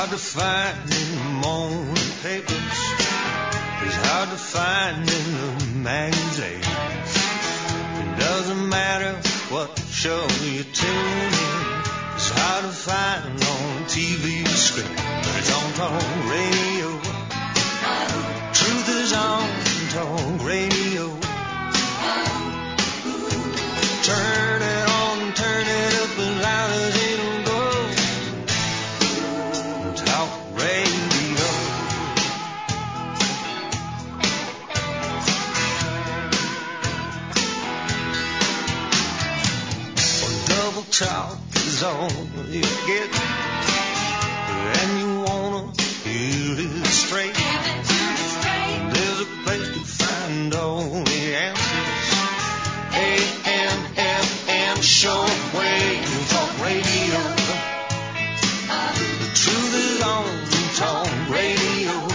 hard to find in the morning papers. It's hard to find in the magazines. It doesn't matter what show you tune in. It's hard to find on TV screen, but it's on talk radio. Truth is on talk radio. Turn it on, turn it up as loud as it'll go. Talk radio. Double talk is all you get, and you wanna hear it straight. There's a place to find all the answers. AM, FM, shortwave, talk radio. The truth is on talk radio.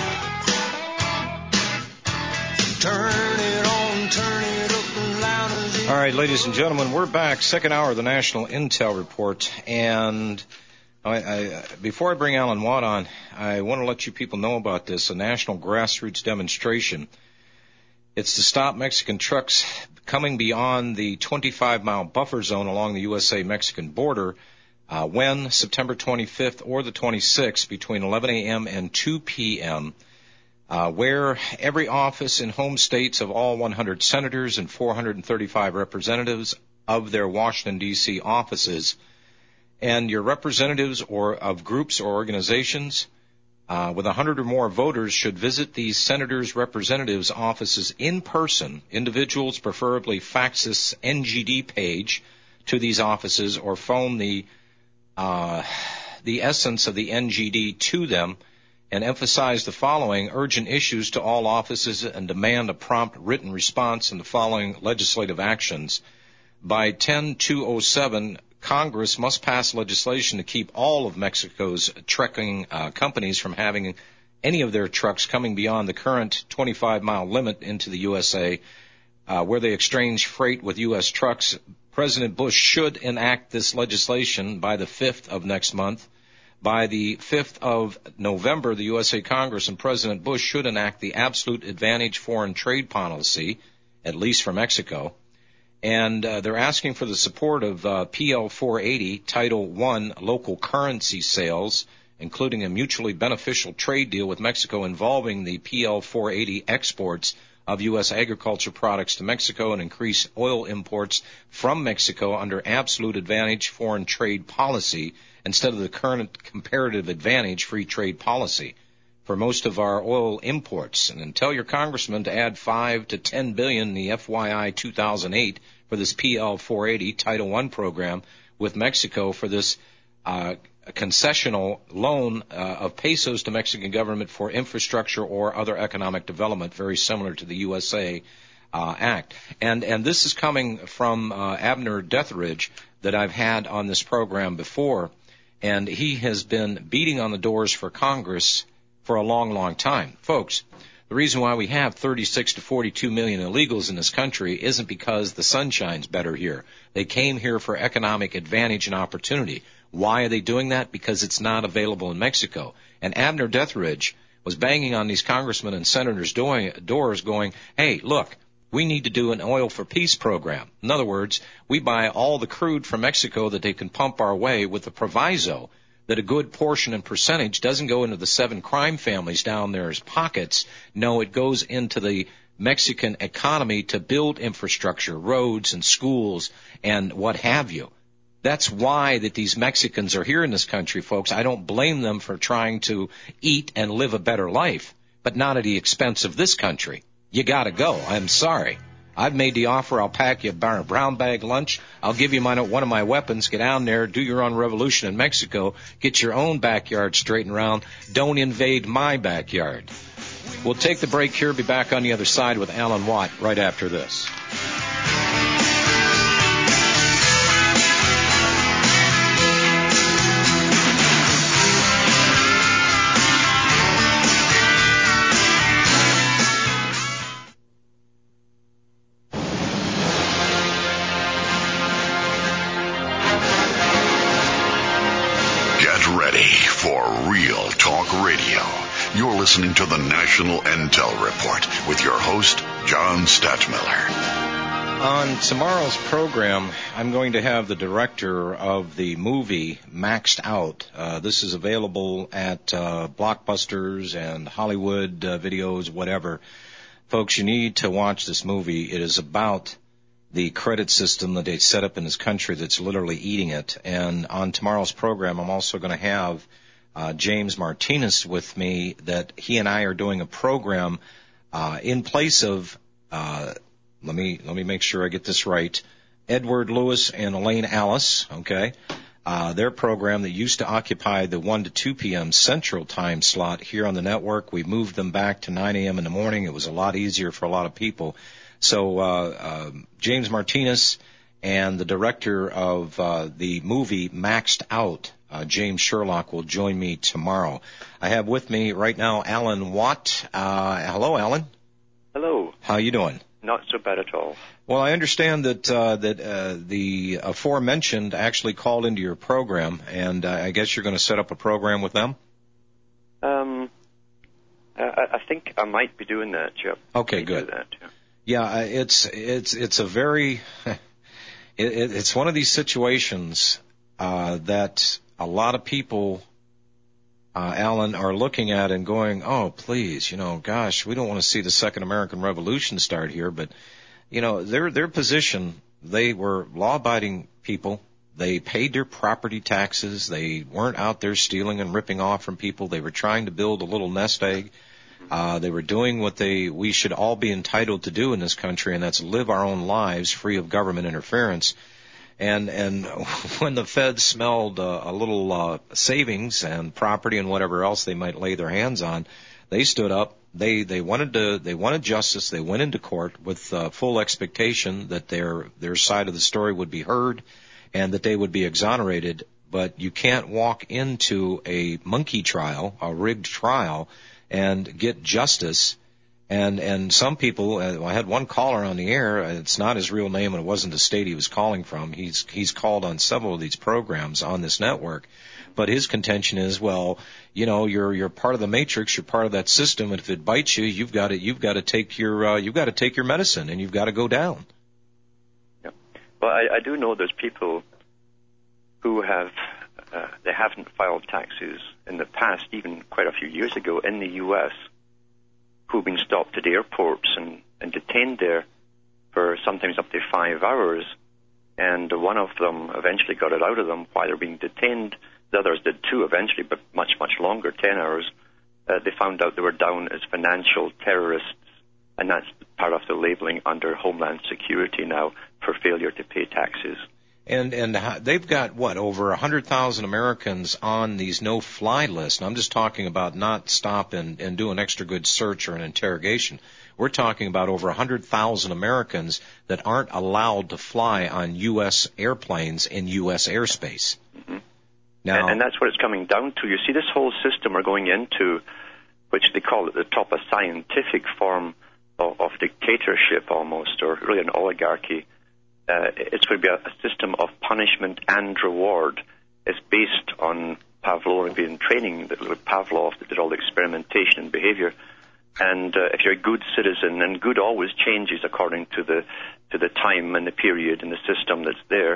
Turn it on, turn it up as loud as it. All right, ladies and gentlemen, we're back. Second hour of the National Intel Report. And before I bring Alan Watt on, I want to let you people know about this, a national grassroots demonstration. It's to stop Mexican trucks coming beyond the 25-mile buffer zone along the USA-Mexican border when September 25th or the 26th between 11 a.m. and 2 p.m., where every office in home states of all 100 senators and 435 representatives of their Washington, D.C. offices and your representatives or of groups or organizations with 100 or more voters should visit these senators' representatives' offices in person. Individuals preferably fax this NGD page to these offices or phone the essence of the NGD to them and emphasize the following urgent issues to all offices and demand a prompt written response in the following legislative actions. By 10-207, Congress must pass legislation to keep all of Mexico's trucking companies from having any of their trucks coming beyond the current 25-mile limit into the USA, where they exchange freight with U.S. trucks. President Bush should enact this legislation by the 5th of next month. By the 5th of November, the USA Congress and President Bush should enact the absolute advantage foreign trade policy, at least for Mexico. And they're asking for the support of PL 480, Title I, local currency sales, including a mutually beneficial trade deal with Mexico involving the PL 480 exports of U.S. agriculture products to Mexico and increase oil imports from Mexico under absolute advantage foreign trade policy instead of the current comparative advantage free trade policy for most of our oil imports. And then tell your congressman to add $5 to $10 billion in the FYI 2008 for this PL 480 Title I program with Mexico for this concessional loan of pesos to Mexican government for infrastructure or other economic development, very similar to the USA Act. And this is coming from Abner Deathridge that I've had on this program before, and he has been beating on the doors for Congress for a long, long time. Folks, the reason why we have 36 to 42 million illegals in this country isn't because the sun shines better here. They came here for economic advantage and opportunity. Why are they doing that? Because it's not available in Mexico. And Abner Deathridge was banging on these congressmen and senators' doors going, hey, look, we need to do an oil for peace program. In other words, we buy all the crude from Mexico that they can pump our way with the proviso that a good portion and percentage doesn't go into the 7 crime families down there's pockets. No, it goes into the Mexican economy to build infrastructure, roads and schools and what have you. That's why that these Mexicans are here in this country, folks. I don't blame them for trying to eat and live a better life, but not at the expense of this country. You got to go. I'm sorry. I've made the offer. I'll pack you a brown bag lunch. I'll give you one of my weapons. Get down there, do your own revolution in Mexico. Get your own backyard straightened around. Don't invade my backyard. We'll take the break here. Be back on the other side with Alan Watt right after this. For Real Talk Talk Radio. You're listening to the National Intel Report with your host, John Stadtmiller. On tomorrow's program, I'm going to have the director of the movie Maxed Out. This is available at Blockbusters and Hollywood videos, whatever. Folks, you need to watch this movie. It is about the credit system that they set up in this country that's literally eating it. And on tomorrow's program, I'm also going to have James Martinez with me, that he and I are doing a program in place of let me make sure I get this right. Edward Lewis and Elaine Alice, okay? Their program that used to occupy the 1 to 2 p.m. Central Time slot here on the network, we moved them back to 9 a.m. in the morning. It was a lot easier for a lot of people. So James Martinez and the director of the movie Maxed Out, James Sherlock, will join me tomorrow. I have with me right now Alan Watt. Hello, Alan. Hello. How you doing? Not so bad at all. Well, I understand that the aforementioned actually called into your program, and I guess you're going to set up a program with them? I think I might be doing that, yep. Okay, good. That, yeah, it's a very it's one of these situations that a lot of people, Alan, are looking at and going, oh, please, gosh, we don't want to see the Second American Revolution start here. But, their position, they were law-abiding people. They paid their property taxes. They weren't out there stealing and ripping off from people. They were trying to build a little nest egg. They were doing what we should all be entitled to do in this country, and that's live our own lives free of government interference. And when the Feds smelled a little savings and property and whatever else they might lay their hands on, they stood up. They wanted justice. They went into court with full expectation that their side of the story would be heard and that they would be exonerated. But you can't walk into a monkey trial, a rigged trial, and get justice. And some people, I had one caller on the air, it's not his real name and it wasn't the state he was calling from. He's called on several of these programs on this network. But his contention is, well, you're part of the matrix, you're part of that system, and if it bites you, you've got to take your medicine and you've got to go down. Yeah. Well, I do know there's people who they haven't filed taxes in the past, even quite a few years ago in the U.S., who've been stopped at airports and detained there for sometimes up to 5 hours. And one of them eventually got it out of them while they're being detained. The others did too eventually, but much, much longer, 10 hours. They found out they were down as financial terrorists, and that's part of the labeling under Homeland Security now for failure to pay taxes. And they've got, over 100,000 Americans on these no-fly lists. And I'm just talking about not stop and do an extra good search or an interrogation. We're talking about over 100,000 Americans that aren't allowed to fly on U.S. airplanes in U.S. airspace. Mm-hmm. Now, and that's what it's coming down to. You see, this whole system we're going into, which they call at the top a scientific form of dictatorship almost, or really an oligarchy. It's going to be a system of punishment and reward. It's based on Pavlovian training, Pavlov that did all the experimentation and behavior. And if you're a good citizen, and good always changes according to the time and the period and the system that's there.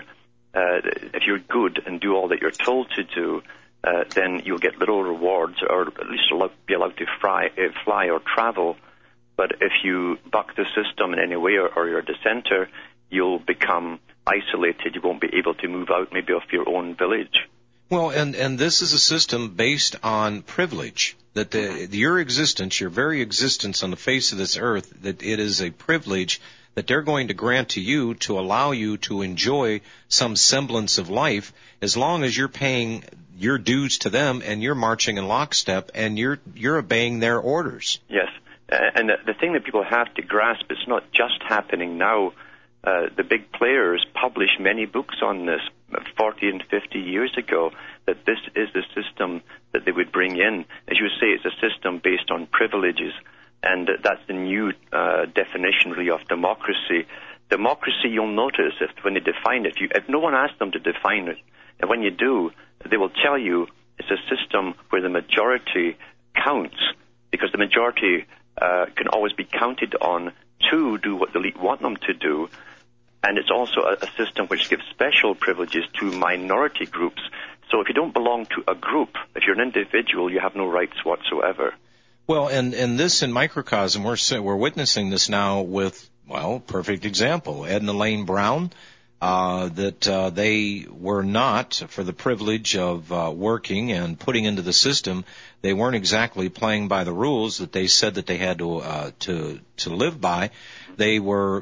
If you're good and do all that you're told to do, then you'll get little rewards, or at least be allowed to fly or travel. But if you buck the system in any way, or you're a dissenter, you'll become isolated. You won't be able to move out maybe of your own village. Well, and this is a system based on privilege, that your existence, your very existence on the face of this earth, that it is a privilege that they're going to grant to you to allow you to enjoy some semblance of life as long as you're paying your dues to them and you're marching in lockstep and you're obeying their orders. Yes, and the thing that people have to grasp, it's not just happening now. The big players published many books on this 40 and 50 years ago, that this is the system that they would bring in. As you say, it's a system based on privileges, and that's the new definition really of democracy. Democracy, you'll notice, when they define it, if no one asks them to define it, and when you do, they will tell you It's a system where the majority counts, because the majority can always be counted on to do what the elite want them to do. And it's also a system which gives special privileges to minority groups. So if you don't belong to a group, if you're an individual, you have no rights whatsoever. Well, and this in microcosm, we're witnessing this now with, well, perfect example, Ed and Elaine Brown, that they were not, for the privilege of working and putting into the system, they weren't exactly playing by the rules that they said that they had to live by. They were,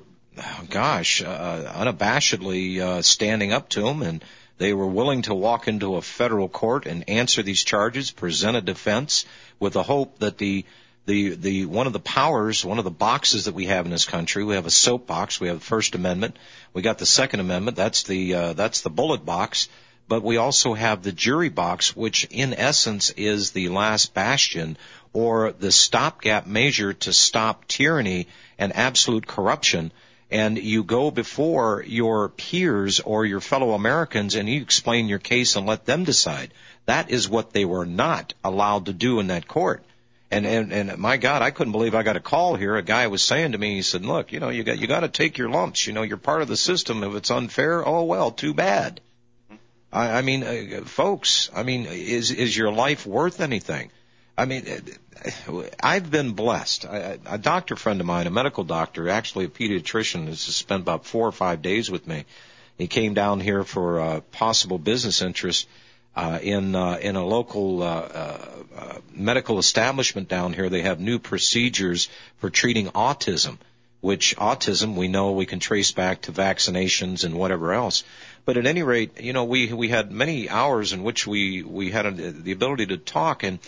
unabashedly standing up to them, and they were willing to walk into a federal court and answer these charges, present a defense, with the hope that the one of the powers, one of the boxes that we have in this country, we have a soapbox, we have the First Amendment, we got the Second Amendment, that's the bullet box, but we also have the jury box, which in essence is the last bastion or the stopgap measure to stop tyranny and absolute corruption. And you go before your peers or your fellow Americans and you explain your case and let them decide. That is what they were not allowed to do in that court. And my God, I couldn't believe I got a call here. A guy was saying to me, he said, look, you got to take your lumps. You're part of the system. If it's unfair, oh well, too bad. I mean, folks, is your life worth anything? I mean, I've been blessed. A doctor friend of mine, a medical doctor, actually a pediatrician, has spent about 4 or 5 days with me. He came down here for a possible business interest in a local medical establishment down here. They have new procedures for treating autism, which autism we know we can trace back to vaccinations and whatever else. But at any rate, we had many hours in which we had the ability to talk, and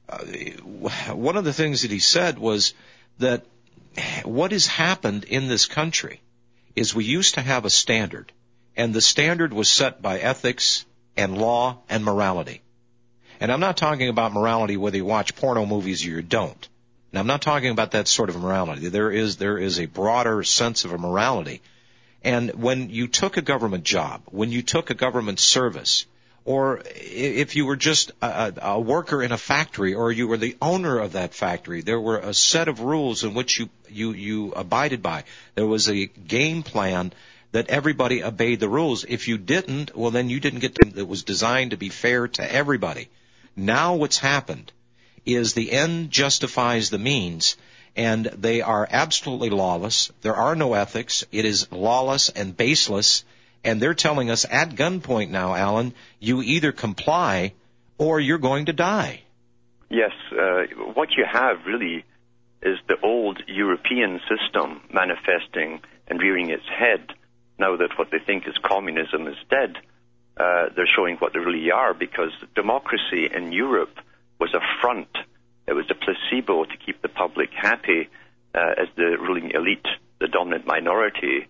one of the things that he said was that what has happened in this country is we used to have a standard, and the standard was set by ethics and law and morality. And I'm not talking about morality whether you watch porno movies or you don't. And I'm not talking about that sort of morality. There is a broader sense of a morality. And when you took a government job, when you took a government service, or if you were just a worker in a factory, or you were the owner of that factory, there were a set of rules in which you abided by. There was a game plan that everybody obeyed the rules. If you didn't, well, then you didn't get to. It was designed to be fair to everybody. Now what's happened is the end justifies the means, and they are absolutely lawless. There are no ethics. It is lawless and baseless. And they're telling us at gunpoint now, Alan, you either comply or you're going to die. Yes, what you have really is the old European system manifesting and rearing its head now that what they think is communism is dead. They're showing what they really are, because democracy in Europe was a front. It was a placebo to keep the public happy as the ruling elite, the dominant minority,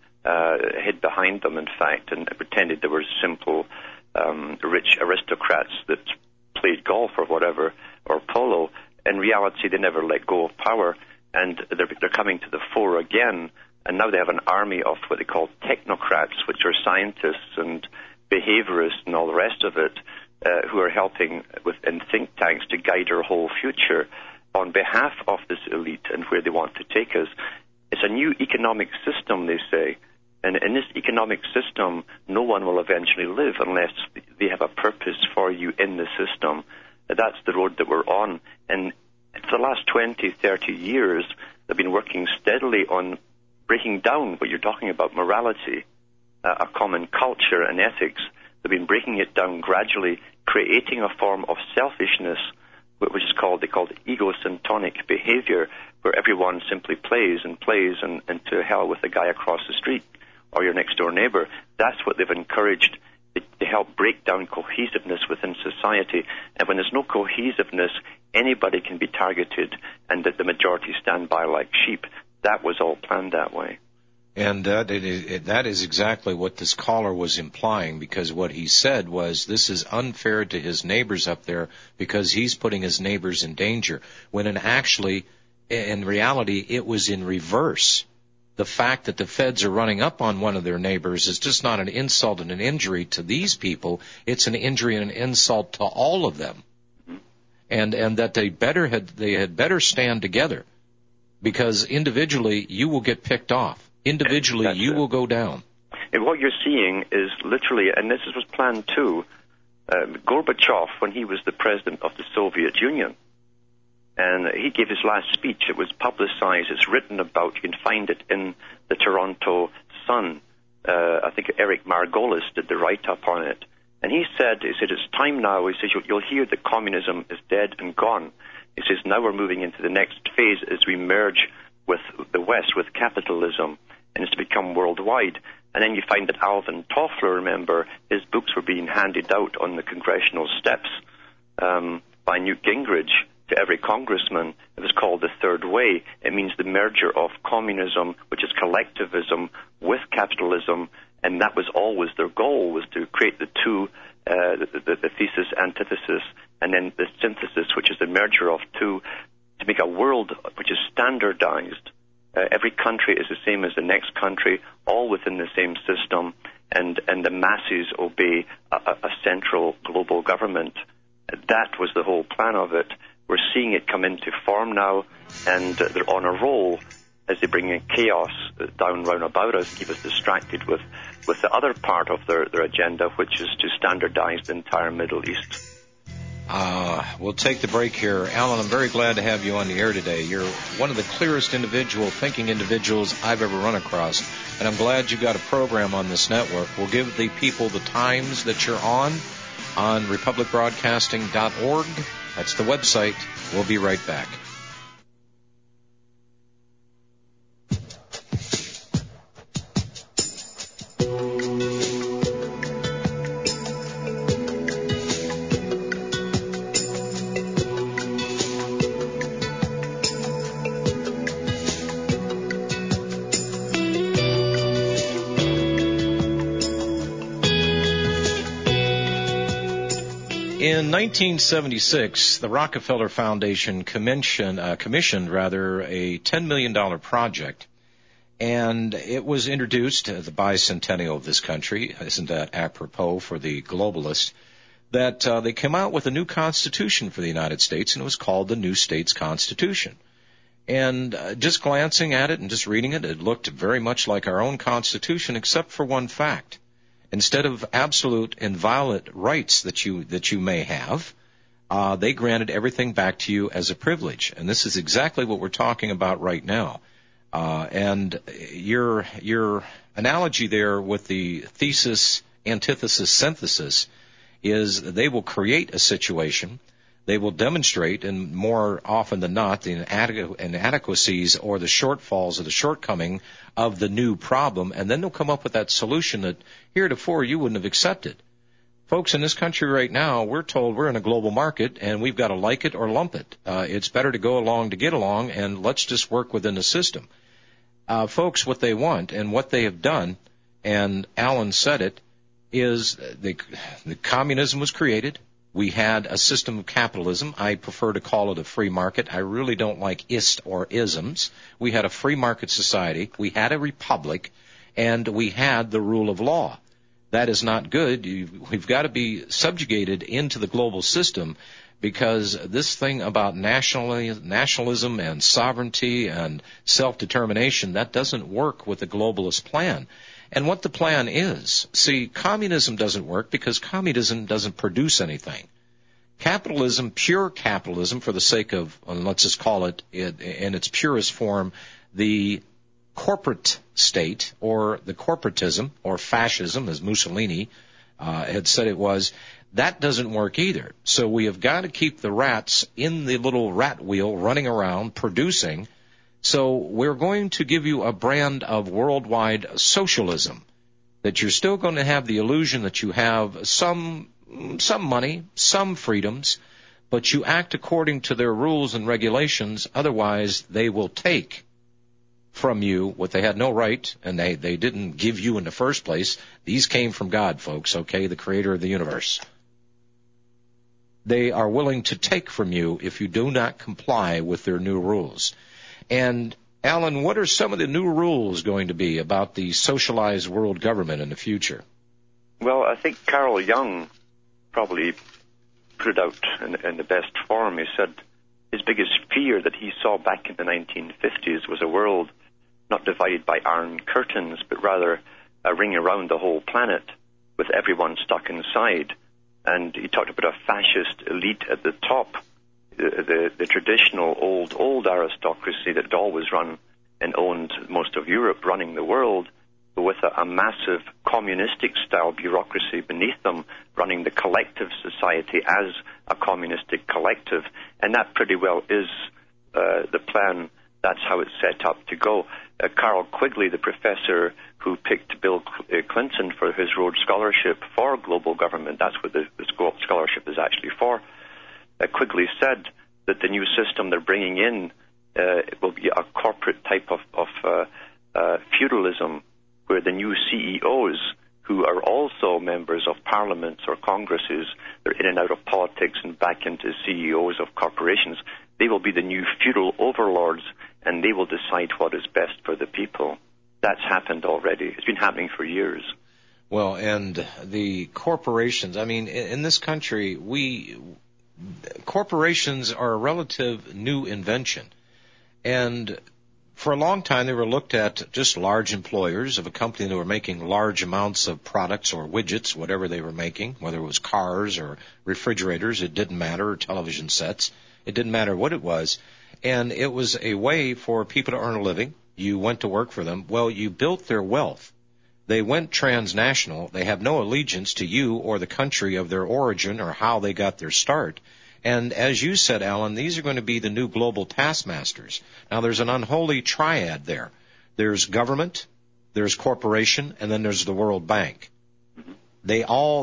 hid behind them, in fact, and pretended they were simple, rich aristocrats that played golf or whatever, or polo. In reality, they never let go of power, and they're coming to the fore again, and now they have an army of what they call technocrats, which are scientists and behaviorists and all the rest of it, who are helping in think tanks to guide our whole future on behalf of this elite and where they want to take us. It's a new economic system, they say. And in this economic system, no one will eventually live unless they have a purpose for you in the system. That's the road that we're on. And for the last 20, 30 years, they've been working steadily on breaking down what you're talking about, morality, a common culture and ethics. They've been breaking it down gradually, creating a form of selfishness, which is called egocentric behavior, where everyone simply plays and to hell with the guy across the street or your next door neighbor. That's what they've encouraged to help break down cohesiveness within society. And when there's no cohesiveness, anybody can be targeted, and that the majority stand by like sheep. That was all planned that way. And that is exactly what this caller was implying, because what he said was this is unfair to his neighbors up there because he's putting his neighbors in danger, when in reality it was in reverse. the fact that the feds are running up on one of their neighbors is just not an insult and an injury to these people. It's an injury and an insult to all of them. And that they had better stand together, because individually you will get picked off. Individually you will go down. And what you're seeing is literally, and this was planned too, Gorbachev, when he was the president of the Soviet Union, and he gave his last speech. It was publicized. It's written about. You can find it in the Toronto Sun. I think Eric Margolis did the write-up on it. And he said, it's time now. He says, you'll hear that communism is dead and gone. He says, now we're moving into the next phase as we merge with the West, with capitalism, and it's to become worldwide. And then you find that Alvin Toffler, remember, his books were being handed out on the congressional steps by Newt Gingrich to every congressman. It was called The Third Way. It means the merger of communism, which is collectivism, with capitalism, and that was always their goal, was to create the two, the thesis, antithesis, and then the synthesis, which is the merger of two, to make a world which is standardized. Every country is the same as the next country, all within the same system, and the masses obey a central global government. That was the whole plan of it. We're seeing it come into form now, and they're on a roll as they bring in chaos down round about us, keep us distracted with the other part of their agenda, which is to standardize the entire Middle East. We'll take the break here. Alan, I'm very glad to have you on the air today. You're one of the clearest thinking individuals I've ever run across, and I'm glad you've got a program on this network. We'll give the people the times that you're on republicbroadcasting.org. That's the website. We'll be right back. In 1976, the Rockefeller Foundation commissioned a $10 million project, and it was introduced at the bicentennial of this country. Isn't that apropos for the globalists? That they came out with a new constitution for the United States, and it was called the New States Constitution. And just glancing at it and just reading it, it looked very much like our own Constitution, except for one fact. Instead of absolute inviolate rights that you may have, they granted everything back to you as a privilege. And this is exactly what we're talking about right now. And your analogy there with the thesis, antithesis, synthesis is they will create a situation. They will demonstrate, and more often than not, the inadequacies or the shortfalls or the shortcoming of the new problem, and then they'll come up with that solution that heretofore you wouldn't have accepted. Folks, in this country right now, we're told we're in a global market, and we've got to like it or lump it. It's better to go along to get along, and let's just work within the system. Folks, what they want and what they have done, and Alan said it, is the communism was created. We had a system of capitalism. I prefer to call it a free market. I really don't like ist or isms. We had a free market society. We had a republic, and we had the rule of law. That is not good. We've got to be subjugated into the global system, because this thing about nationalism and sovereignty and self-determination, that doesn't work with the globalist plan. And what the plan is, see, communism doesn't work because communism doesn't produce anything. Capitalism, pure capitalism, for the sake of, let's just call it in its purest form, the corporate state, or the corporatism, or fascism, as Mussolini had said it was, that doesn't work either. So we have got to keep the rats in the little rat wheel running around producing. So we're going to give you a brand of worldwide socialism, that you're still going to have the illusion that you have some money, some freedoms, but you act according to their rules and regulations. Otherwise, they will take from you what they had no right, and they didn't give you in the first place. These came from God, folks, okay, the creator of the universe. They are willing to take from you if you do not comply with their new rules. And Alan, what are some of the new rules going to be about the socialized world government in the future? Well, I think Carl Jung probably put it out in the best form. He said his biggest fear that he saw back in the 1950s was a world not divided by iron curtains, but rather a ring around the whole planet with everyone stuck inside. And he talked about a fascist elite at the top, the traditional old aristocracy that had always run and owned most of Europe, running the world, but with a massive communistic-style bureaucracy beneath them, running the collective society as a communistic collective. And that pretty well is the plan. That's how it's set up to go. Carl Quigley, the professor who picked Bill Clinton for his Rhodes Scholarship for global government, that's what the scholarship is actually for, Quigley said that the new system they're bringing in will be a corporate type of feudalism, where the new CEOs, who are also members of parliaments or congresses, they're in and out of politics and back into CEOs of corporations, they will be the new feudal overlords, and they will decide what is best for the people. That's happened already. It's been happening for years. Well, and the corporations, I mean, in this country, corporations are a relative new invention. And for a long time, they were looked at just large employers of a company that were making large amounts of products or widgets, whatever they were making, whether it was cars or refrigerators, it didn't matter, or television sets. It didn't matter what it was. And it was a way for people to earn a living. You went to work for them. Well, you built their wealth. They went transnational. They have no allegiance to you or the country of their origin or how they got their start. And as you said, Alan, these are going to be the new global taskmasters. Now, there's an unholy triad there. There's government, there's corporation, and then there's the World Bank. They're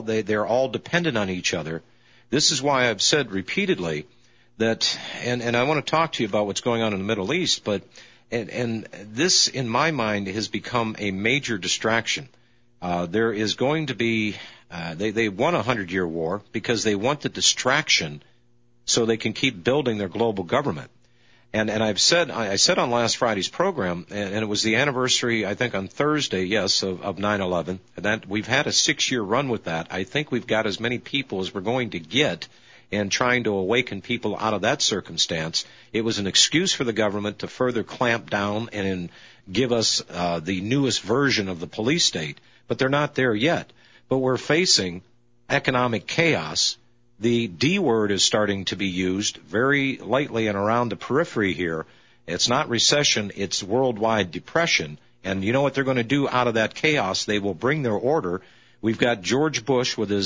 all dependent on each other. This is why I've said repeatedly that, and I want to talk to you about what's going on in the Middle East, but and this, in my mind, has become a major distraction. There is going to be, they won a 100-year war because they want the distraction so they can keep building their global government. And I said on last Friday's program, and it was the anniversary, I think on Thursday, yes, of 9/11, that we've had a 6-year run with that. I think we've got as many people as we're going to get in trying to awaken people out of that circumstance. It was an excuse for the government to further clamp down and give us the newest version of the police state, but they're not there yet. But we're facing economic chaos. The D word is starting to be used very lightly and around the periphery here. It's not recession, it's worldwide depression. And you know what they're going to do out of that chaos? They will bring their order. We've got George Bush with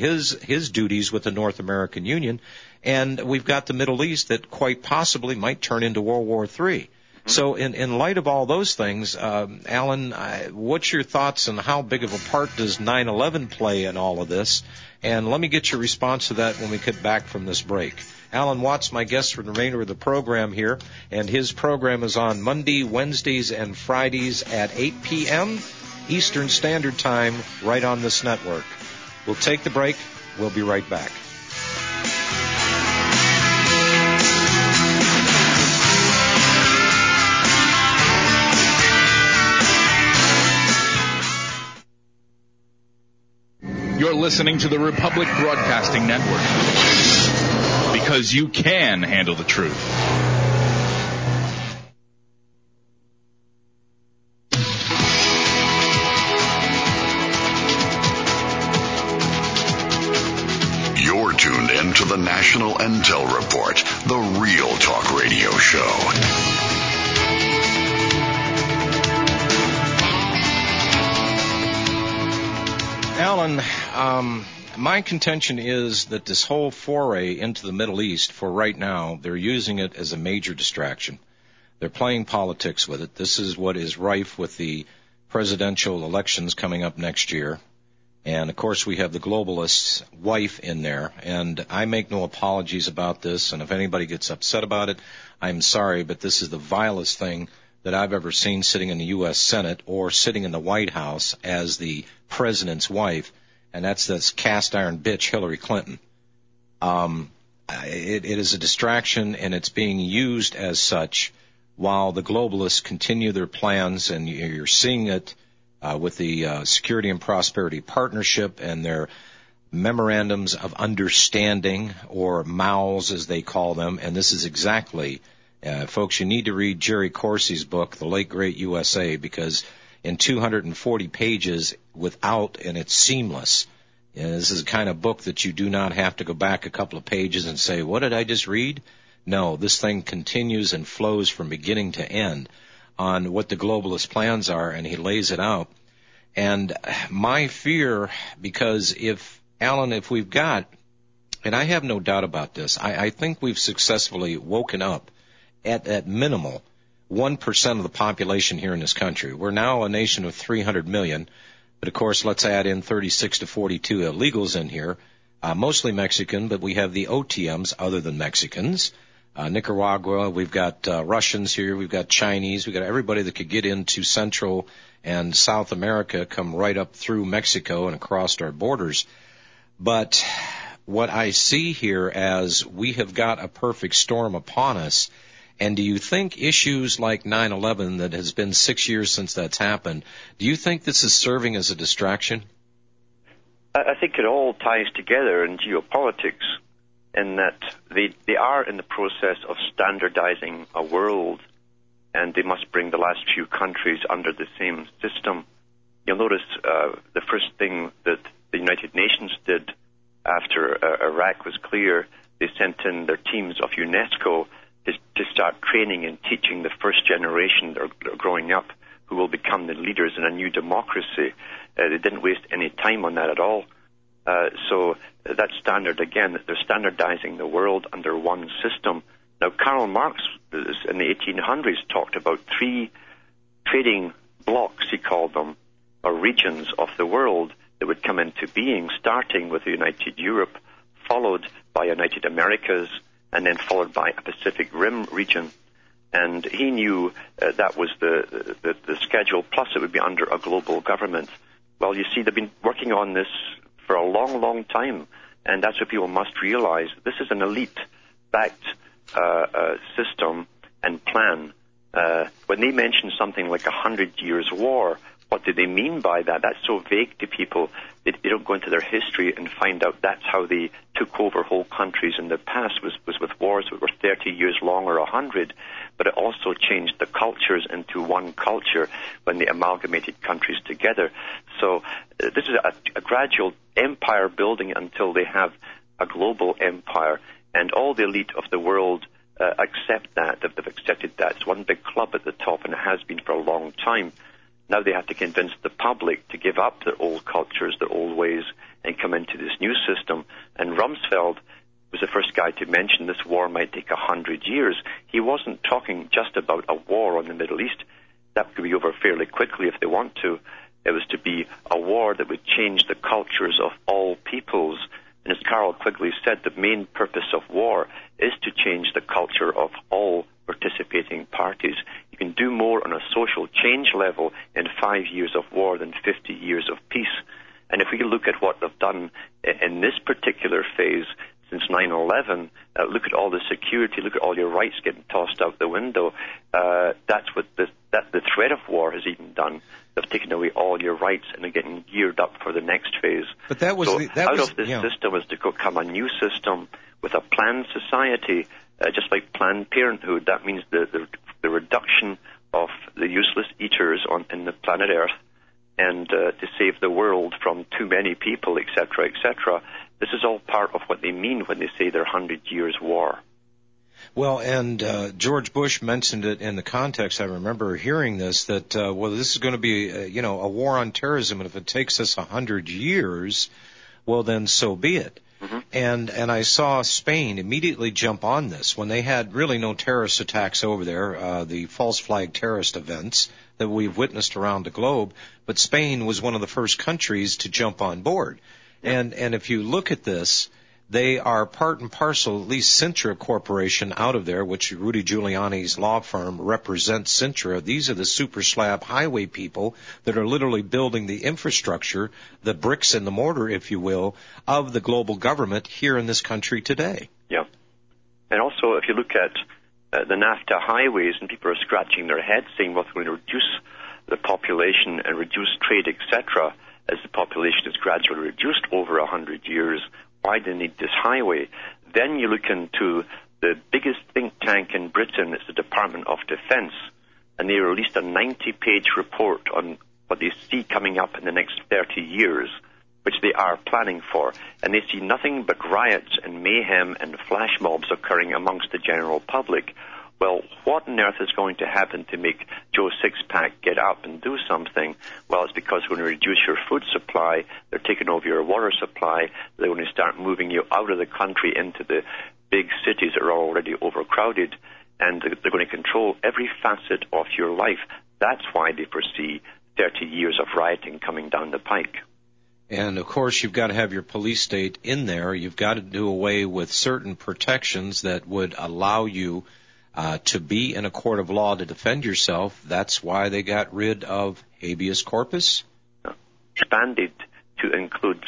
his duties with the North American Union, and we've got the Middle East that quite possibly might turn into World War III. So in light of all those things, Alan, what's your thoughts on how big of a part does 9/11 play in all of this? And let me get your response to that when we get back from this break. Alan Watts, my guest for the remainder of the program here, and his program is on Monday, Wednesdays, and Fridays at 8 p.m. Eastern Standard Time right on this network. We'll take the break. We'll be right back. You're listening to the Republic Broadcasting Network, because you can handle the truth. You're tuned in to the National Intel Report, the Real Talk Radio Show. Alan, my contention is that this whole foray into the Middle East, for right now, they're using it as a major distraction. They're playing politics with it. This is what is rife with the presidential elections coming up next year. And, of course, we have the globalist's wife in there. And I make no apologies about this. And if anybody gets upset about it, I'm sorry, but this is the vilest thing that I've ever seen sitting in the U.S. Senate or sitting in the White House as the president's wife, and that's this cast-iron bitch, Hillary Clinton. It is a distraction, and it's being used as such while the globalists continue their plans, and you're seeing it with the Security and Prosperity Partnership and their memorandums of understanding, or MOUs as they call them, and this is exactly, folks, you need to read Jerry Corsi's book, The Late Great USA, because in 240 pages and it's seamless. And this is the kind of book that you do not have to go back a couple of pages and say, what did I just read? No, this thing continues and flows from beginning to end on what the globalist plans are, and he lays it out. And my fear, because Alan, if we've got, and I have no doubt about this, I think we've successfully woken up at minimal 1% of the population here in this country. We're now a nation of 300 million. But, of course, let's add in 36 to 42 illegals in here, mostly Mexican, but we have the OTMs other than Mexicans. Nicaragua, we've got Russians here, we've got Chinese, we've got everybody that could get into Central and South America, come right up through Mexico and across our borders. But what I see here as we have got a perfect storm upon us. And do you think issues like 9/11, that has been 6 years since that's happened, do you think this is serving as a distraction? I think it all ties together in geopolitics, in that they are in the process of standardizing a world, and they must bring the last few countries under the same system. You'll notice the first thing that the United Nations did after Iraq was clear, they sent in their teams of UNESCO to start training and teaching the first generation that are growing up, who will become the leaders in a new democracy. They didn't waste any time on that at all. So that's standard again, that they're standardizing the world under one system. Now, Karl Marx in the 1800s talked about 3 trading blocks, he called them, or regions of the world that would come into being, starting with the United Europe, followed by United Americas, and then followed by a Pacific Rim region. And he knew that was the schedule, plus it would be under a global government. Well, you see, they've been working on this for a long, long time, and that's what people must realize. This is an elite-backed system and plan. When they mention something like 100 years war, what do they mean by that? That's so vague to people. They don't go into their history and find out that's how they took over whole countries in the past, was with wars that were 30 years long or 100. But it also changed the cultures into one culture when they amalgamated countries together. So this is a gradual empire building until they have a global empire. And all the elite of the world accept that. They've accepted that. It's one big club at the top, and it has been for a long time. Now they have to convince the public to give up their old cultures, their old ways, and come into this new system. And Rumsfeld was the first guy to mention this war might take 100 years. He wasn't talking just about a war on the Middle East. That could be over fairly quickly if they want to. It was to be a war that would change the cultures of all peoples. And as Carroll Quigley said, the main purpose of war is to change the culture of all participating parties. You can do more on a social change level in 5 years of war than 50 years of peace. And if we look at what they've done in this particular phase since 9/11, look at all the security, look at all your rights getting tossed out the window. That's what the threat of war has even done. They've taken away all your rights and are getting geared up for the next phase. But that was out of this system is to come a new system with a planned society, just like Planned Parenthood. That means the reduction of the useless eaters in the planet Earth, and to save the world from too many people, etc., etc. This is all part of what they mean when they say they're 100 years war. Well, and George Bush mentioned it in the context, I remember hearing this, that, this is going to be, a war on terrorism, and if it takes us 100 years, well, then so be it. Mm-hmm. And I saw Spain immediately jump on this when they had really no terrorist attacks over there, the false flag terrorist events that we've witnessed around the globe, but Spain was one of the first countries to jump on board. And if you look at this, they are part and parcel, at least Sintra Corporation out of there, which Rudy Giuliani's law firm represents Sintra. These are the super slab highway people that are literally building the infrastructure, the bricks and the mortar, if you will, of the global government here in this country today. Yeah. And also, if you look at the NAFTA highways, and people are scratching their heads saying, well, we're going to reduce the population and reduce trade, etc., as the population is gradually reduced over 100 years. Why do they need this highway? Then you look into the biggest think tank in Britain. It's the Department of Defense, and they released a 90-page report on what they see coming up in the next 30 years, which they are planning for. And they see nothing but riots and mayhem and flash mobs occurring amongst the general public. Well, what on earth is going to happen to make Joe Sixpack get up and do something? Well, it's because when you reduce your food supply, they're taking over your water supply. They're going to start moving you out of the country into the big cities that are already overcrowded, and they're going to control every facet of your life. That's why they foresee 30 years of rioting coming down the pike. And, of course, you've got to have your police state in there. You've got to do away with certain protections that would allow you to be in a court of law to defend yourself. That's why they got rid of habeas corpus. Expanded to include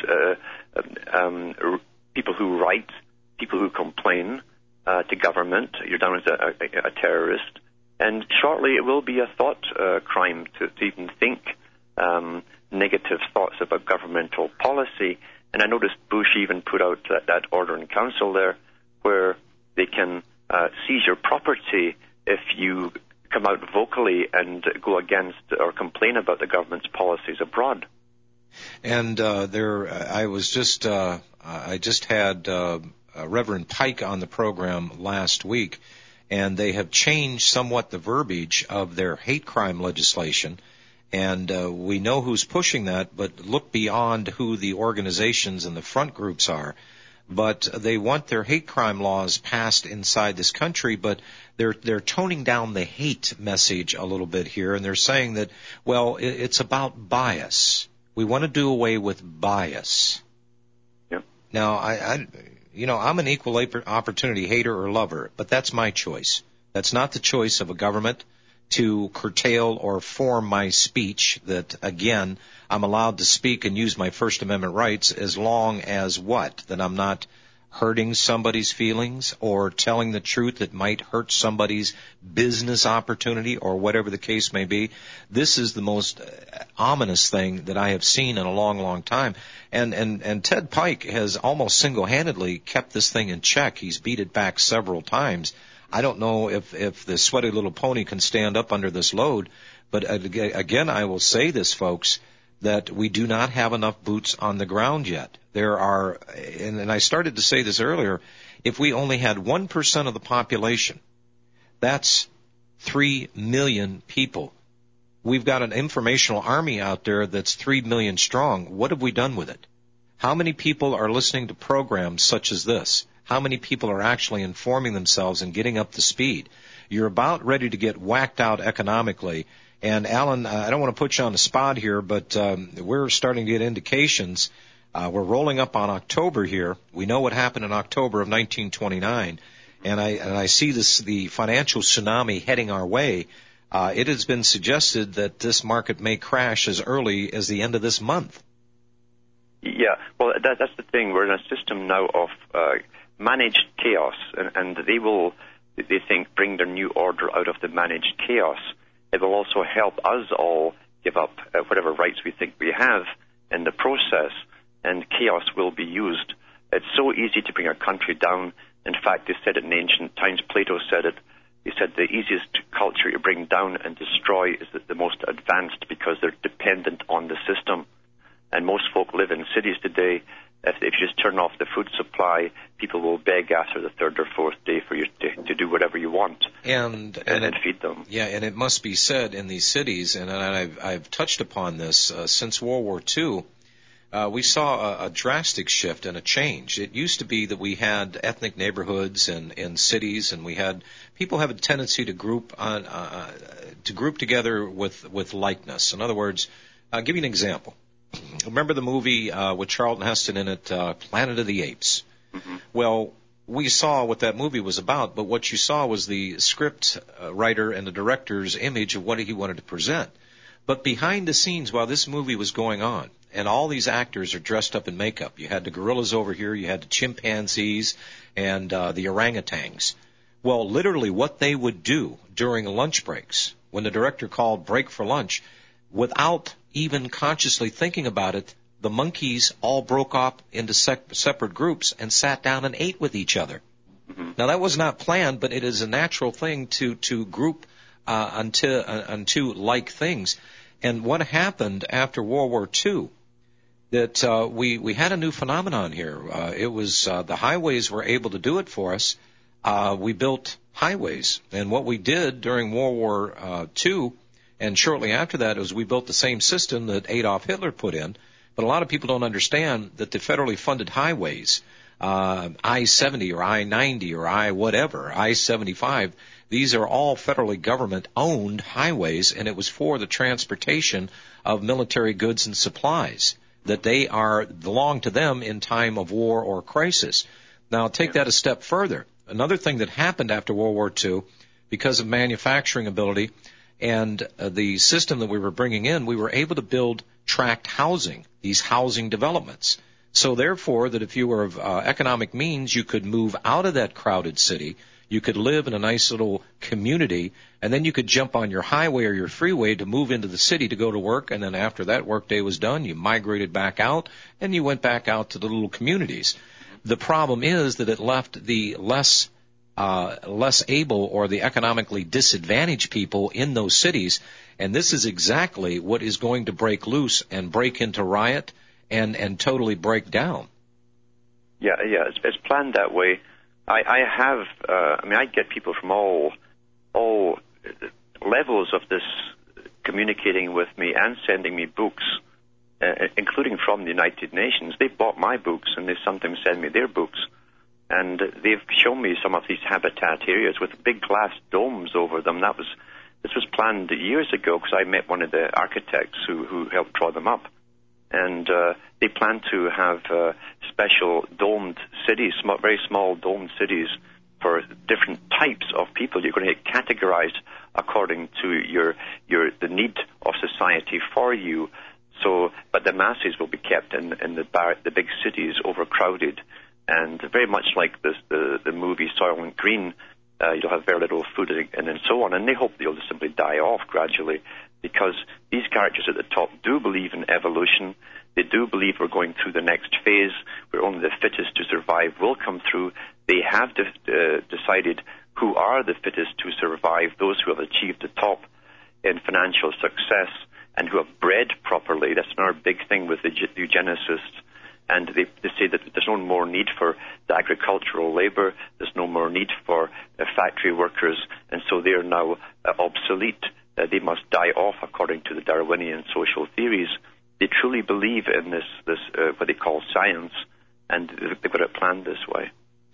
people who write, people who complain to government. You're down as a terrorist. And shortly it will be a thought crime to even think negative thoughts about governmental policy. And I noticed Bush even put out that order in council there where they can seize your property if you come out vocally and go against or complain about the government's policies abroad. And I just had Reverend Pike on the program last week, and they have changed somewhat the verbiage of their hate crime legislation. And we know who's pushing that, but look beyond who the organizations and the front groups are. But they want their hate crime laws passed inside this country, but they're toning down the hate message a little bit here, and they're saying that, well, it's about bias. We want to do away with bias. Yep. Now, I'm an equal opportunity hater or lover, but that's my choice. That's not the choice of a government to curtail or form my speech. That, again, I'm allowed to speak and use my First Amendment rights as long as what? That I'm not hurting somebody's feelings or telling the truth that might hurt somebody's business opportunity or whatever the case may be. This is the most ominous thing that I have seen in a long, long time. And Ted Pike has almost single-handedly kept this thing in check. He's beat it back several times. I don't know if the sweaty little pony can stand up under this load, but again, I will say this, folks, that we do not have enough boots on the ground yet. There are, and I started to say this earlier, if we only had 1% of the population, that's 3 million people. We've got an informational army out there that's 3 million strong. What have we done with it? How many people are listening to programs such as this? How many people are actually informing themselves and getting up to speed? You're about ready to get whacked out economically. And, Alan, I don't want to put you on the spot here, but we're starting to get indications. We're rolling up on October here. We know what happened in October of 1929, and I see the financial tsunami heading our way. It has been suggested that this market may crash as early as the end of this month. Yeah, well, that's the thing. We're in a system now of managed chaos, and they think, bring their new order out of the managed chaos. It will also help us all give up whatever rights we think we have in the process, and chaos will be used. It's so easy to bring a country down. In fact, they said it in ancient times. Plato said it. He said the easiest culture to bring down and destroy is the most advanced because they're dependent on the system. And most folk live in cities today. If you just turn off the food supply, people will beg after the third or fourth day for you to do whatever you want and feed them. Yeah, and it must be said in these cities, and I've touched upon this since World War II, we saw a drastic shift and a change. It used to be that we had ethnic neighborhoods in cities, and we had people have a tendency to group together with likeness. In other words, I'll give you an example. Remember the movie with Charlton Heston in it, Planet of the Apes? Mm-hmm. Well, we saw what that movie was about, but what you saw was the script writer and the director's image of what he wanted to present. But behind the scenes, while this movie was going on, and all these actors are dressed up in makeup, you had the gorillas over here, you had the chimpanzees, and the orangutans. Well, literally what they would do during lunch breaks, when the director called break for lunch, without even consciously thinking about it, the monkeys all broke up into separate groups and sat down and ate with each other. Mm-hmm. Now, that was not planned, but it is a natural thing to group unto like things. And what happened after World War II, that we had a new phenomenon here. It was the highways were able to do it for us. We built highways. And what we did during World War II and shortly after that is we built the same system that Adolf Hitler put in. But a lot of people don't understand that the federally funded highways, I-70 or I-90 or I-75, these are all federally government-owned highways, and it was for the transportation of military goods and supplies, that they belong to them in time of war or crisis. Now, take that a step further. Another thing that happened after World War II, because of manufacturing ability and the system that we were bringing in, we were able to build tract housing, these housing developments. So therefore, that if you were of economic means, you could move out of that crowded city, you could live in a nice little community, and then you could jump on your highway or your freeway to move into the city to go to work, and then after that workday was done, you migrated back out, and you went back out to the little communities. The problem is that it left the less able or the economically disadvantaged people in those cities, and this is exactly what is going to break loose and break into riot and totally break down. Yeah, it's planned that way. I get people from all levels of this communicating with me and sending me books, including from the United Nations. They bought my books, and they sometimes send me their books. And they've shown me some of these habitat areas with big glass domes over them. This was planned years ago because I met one of the architects who helped draw them up. And they plan to have special domed cities, very small domed cities for different types of people. You're going to get categorized according to the need of society for you. So, but the masses will be kept in the big cities, overcrowded. And very much like the movie Soylent Green, you'll have very little food and so on. And they hope they'll just simply die off gradually, because these characters at the top do believe in evolution. They do believe we're going through the next phase, where only the fittest to survive will come through. They have decided who are the fittest to survive, those who have achieved the top in financial success and who have bred properly. That's another big thing with the eugenicists. And they say that there's no more need for the agricultural labor, there's no more need for factory workers, and so they are now obsolete. They must die off according to the Darwinian social theories. They truly believe in this what they call science, and they've got it planned this way.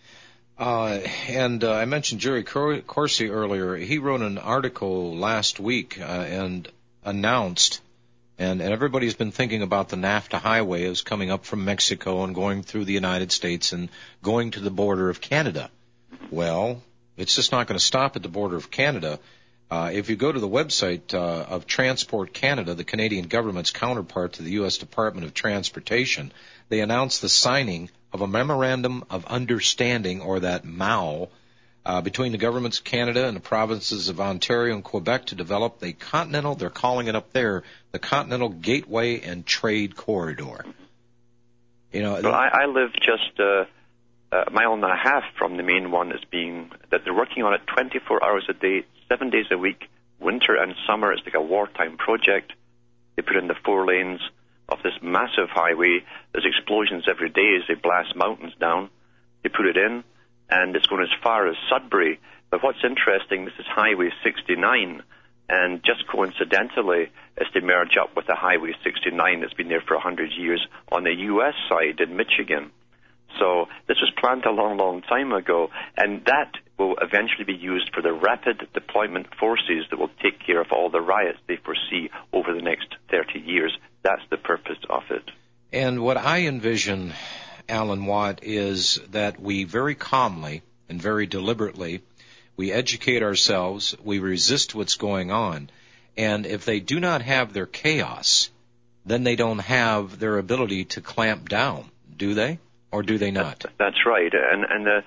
And I mentioned Jerry Corsi earlier. He wrote an article last week and announced, and everybody's been thinking about the NAFTA highway as coming up from Mexico and going through the United States and going to the border of Canada. Well, it's just not going to stop at the border of Canada. If you go to the website of Transport Canada, the Canadian government's counterpart to the U.S. Department of Transportation, they announced the signing of a Memorandum of Understanding, or that MOU, between the governments of Canada and the provinces of Ontario and Quebec to develop the Continental, they're calling it up there, the Continental Gateway and Trade Corridor. Well, I live just a mile and a half from the main one, that they're working on it 24 hours a day, 7 days a week, winter and summer. It's like a wartime project. They put in the 4 lanes of this massive highway. There's explosions every day as they blast mountains down. They put it in, and it's going as far as Sudbury. But what's interesting, this is Highway 69, and just coincidentally, as they merge up with the Highway 69 that's been there for 100 years on the U.S. side in Michigan. So this was planned a long, long time ago, and that will eventually be used for the rapid deployment forces that will take care of all the riots they foresee over the next 30 years. That's the purpose of it. And what I envision, Alan Watt, is that we very calmly and very deliberately, we educate ourselves, we resist what's going on, and if they do not have their chaos, then they don't have their ability to clamp down, do they? Or do they not? That's right. And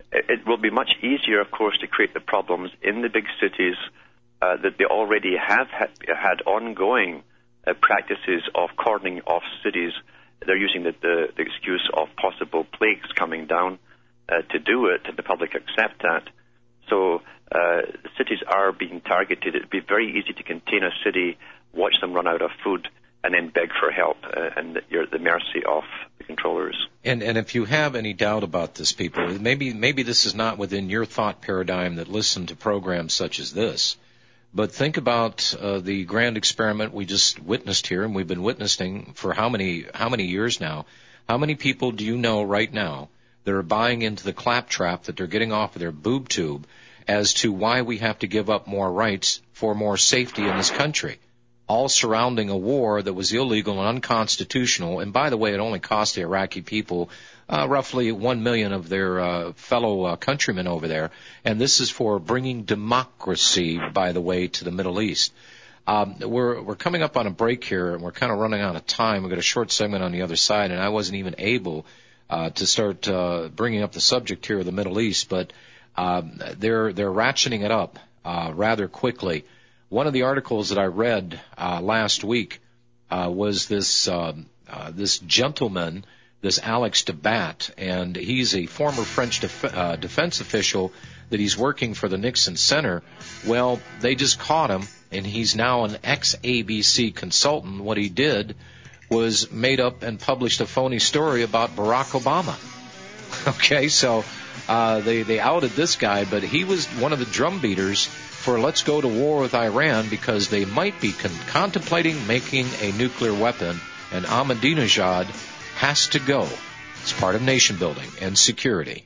it will be much easier, of course, to create the problems in the big cities that they already have had ongoing practices of cordoning off cities. They're using the excuse of possible plagues coming down to do it, and the public accept that. So cities are being targeted. It would be very easy to contain a city, watch them run out of food, and then beg for help, and you're at the mercy of the controllers. And if you have any doubt about this, people, maybe this is not within your thought paradigm that listen to programs such as this, but think about the grand experiment we just witnessed here, and we've been witnessing for how many years now. How many people do you know right now that are buying into the claptrap that they're getting off of their boob tube as to why we have to give up more rights for more safety in this country? All surrounding a war that was illegal and unconstitutional. And by the way, it only cost the Iraqi people roughly 1 million of their fellow countrymen over there. And this is for bringing democracy, by the way, to the Middle East. We're coming up on a break here, and we're kind of running out of time. We've got a short segment on the other side, and I wasn't even able to start bringing up the subject here of the Middle East, but they're ratcheting it up rather quickly. One of the articles that I read last week was this gentleman, this Alex Debat, and he's a former French defense official that he's working for the Nixon Center. Well, they just caught him, and he's now an ex-ABC consultant. What he did was made up and published a phony story about Barack Obama. Okay, so they outed this guy, but he was one of the drum beaters for let's go to war with Iran because they might be contemplating making a nuclear weapon, and Ahmadinejad has to go. It's part of nation building and security.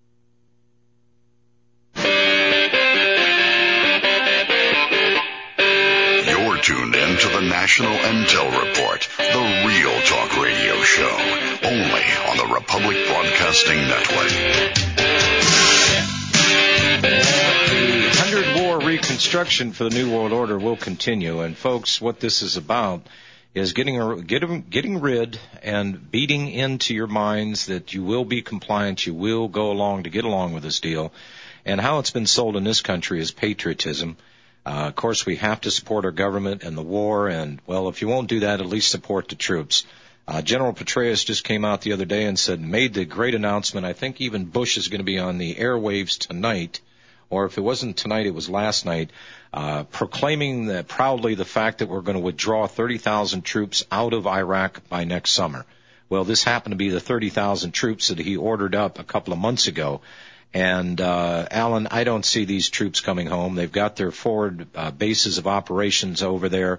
You're tuned in to the National Intel Report, the real talk radio show, only on the Republic Broadcasting Network. The 100-war reconstruction for the New World Order will continue, and folks, what this is about is getting rid and beating into your minds that you will be compliant, you will go along to get along with this deal, and how it's been sold in this country is patriotism. Of course, we have to support our government and the war, and, well, if you won't do that, at least support the troops. General Petraeus just came out the other day and made the great announcement. I think even Bush is going to be on the airwaves tonight, or if it wasn't tonight, it was last night, proclaiming that proudly the fact that we're going to withdraw 30,000 troops out of Iraq by next summer. Well, this happened to be the 30,000 troops that he ordered up a couple of months ago. And, Alan, I don't see these troops coming home. They've got their forward bases of operations over there.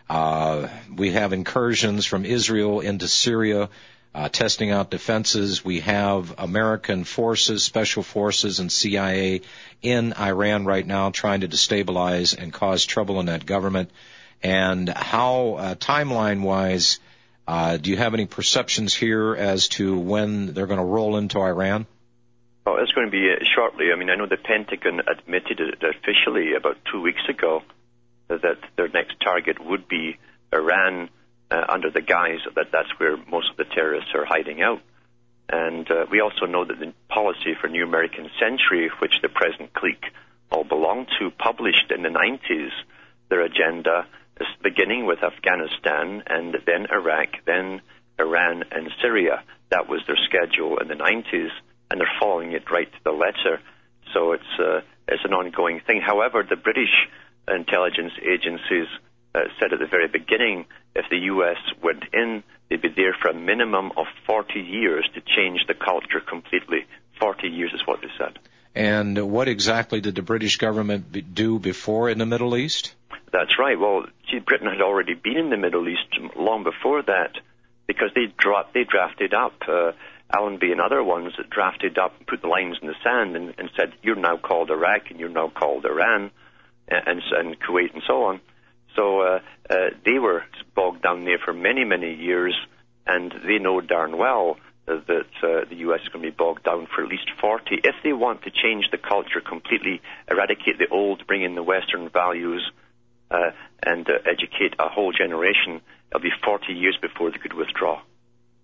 We have incursions from Israel into Syria, testing out defenses. We have American forces, special forces, and CIA in Iran right now trying to destabilize and cause trouble in that government. And how, timeline-wise, do you have any perceptions here as to when they're going to roll into Iran? Oh, it's going to be shortly. I mean, I know the Pentagon admitted it officially about 2 weeks ago that their next target would be Iran under the guise that that's where most of the terrorists are hiding out. And we also know that the policy for New American Century, which the present clique all belong to, published in the 90s their agenda, is beginning with Afghanistan and then Iraq, then Iran and Syria. That was their schedule in the 90s. And they're following it right to the letter. So it's an ongoing thing. However, the British intelligence agencies said at the very beginning, if the U.S. went in, they'd be there for a minimum of 40 years to change the culture completely. 40 years is what they said. And what exactly did the British government do before in the Middle East? That's right. Well, Britain had already been in the Middle East long before that because they drafted up Allenby and other ones that drafted up and put the lines in the sand and said, you're now called Iraq and you're now called Iran and Kuwait and so on. So they were bogged down there for many, many years, and they know darn well that the U.S. is going to be bogged down for at least 40. If they want to change the culture completely, eradicate the old, bring in the Western values, and educate a whole generation, it'll be 40 years before they could withdraw.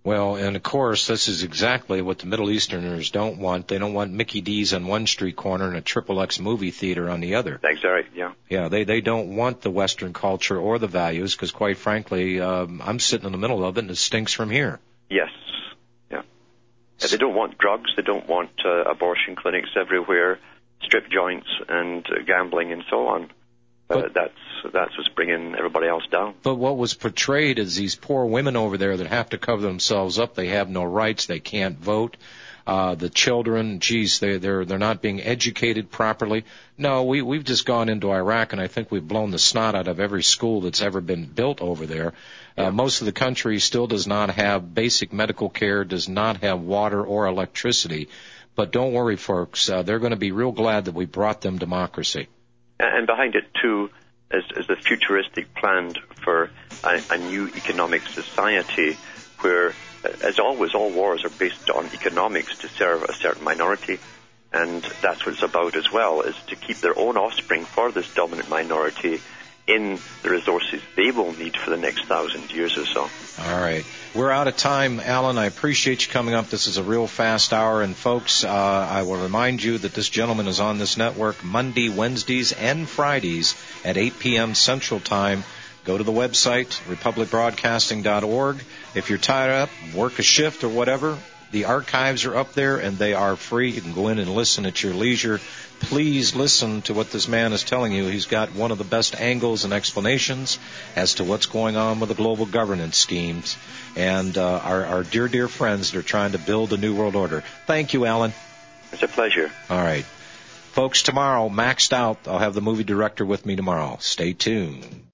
Well, and of course, this is exactly what the Middle Easterners don't want. They don't want Mickey D's on one street corner and a XXX movie theater on the other. That's right, yeah. Yeah, they don't want the Western culture or the values because, quite frankly, I'm sitting in the middle of it and it stinks from here. Yes, yeah. They don't want drugs. They don't want abortion clinics everywhere, strip joints and gambling and so on. That's what's bringing everybody else down. But what was portrayed as these poor women over there that have to cover themselves up, they have no rights, they can't vote. The children, geez, they're not being educated properly. No, we've just gone into Iraq, and I think we've blown the snot out of every school that's ever been built over there. Most of the country still does not have basic medical care, does not have water or electricity. But don't worry, folks, they're going to be real glad that we brought them democracy. And behind it, too, is the futuristic plan for a new economic society where, as always, all wars are based on economics to serve a certain minority. And that's what it's about as well, is to keep their own offspring for this dominant minority in the resources they will need for the next 1,000 years or so. All right. We're out of time, Alan. I appreciate you coming up. This is a real fast hour. And, folks, I will remind you that this gentleman is on this network Monday, Wednesdays, and Fridays at 8 p.m. Central Time. Go to the website, republicbroadcasting.org. If you're tied up, work a shift or whatever, the archives are up there, and they are free. You can go in and listen at your leisure. Please listen to what this man is telling you. He's got one of the best angles and explanations as to what's going on with the global governance schemes and our dear, dear friends that are trying to build a new world order. Thank you, Alan. It's a pleasure. All right. Folks, tomorrow, Maxed Out. I'll have the movie director with me tomorrow. Stay tuned.